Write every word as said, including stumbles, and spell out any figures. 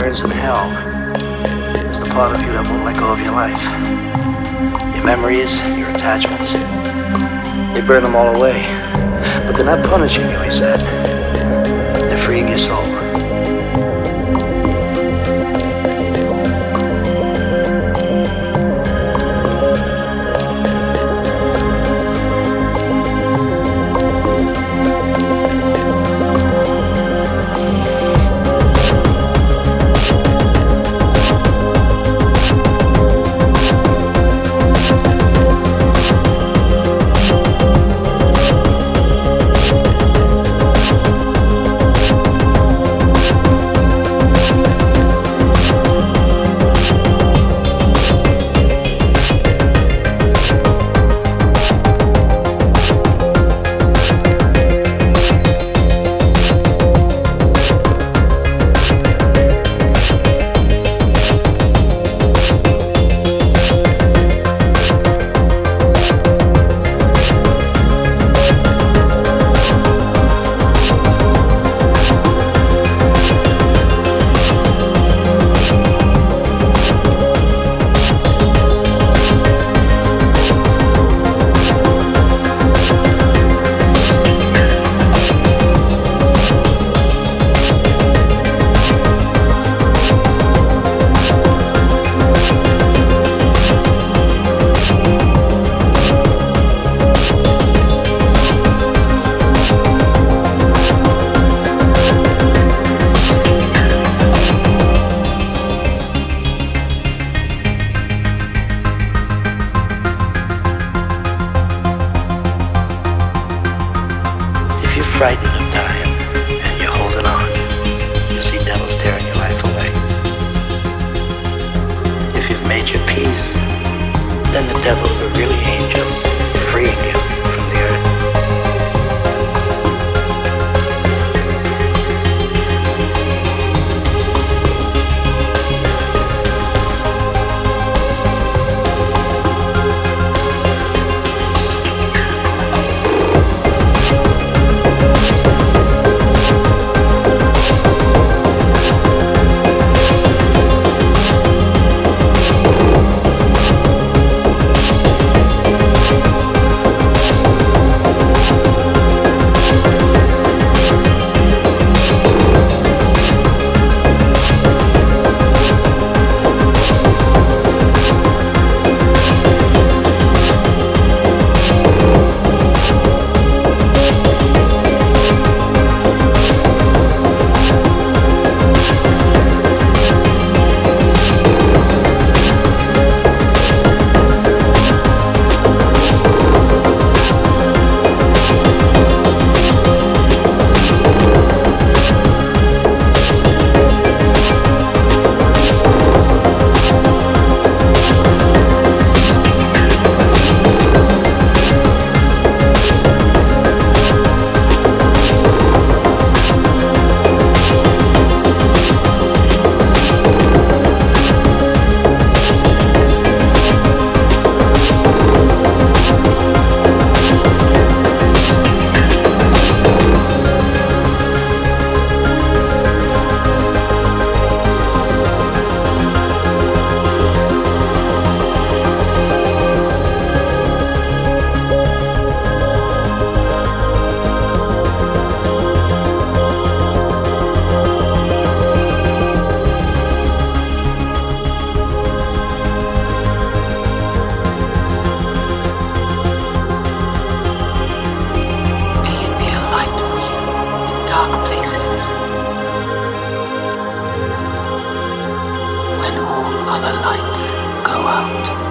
burns in hell is the part of you that won't let go of your life. Your memories, your attachments. They burn them all away. But they're not punishing you, he said. They're freeing your soul. If you're frightened of dying and you're holding on, you'll see devils tearing your life away. If you've made your peace, then the devils are really angels, freeing you from the earth. Dark places, when all other lights go out.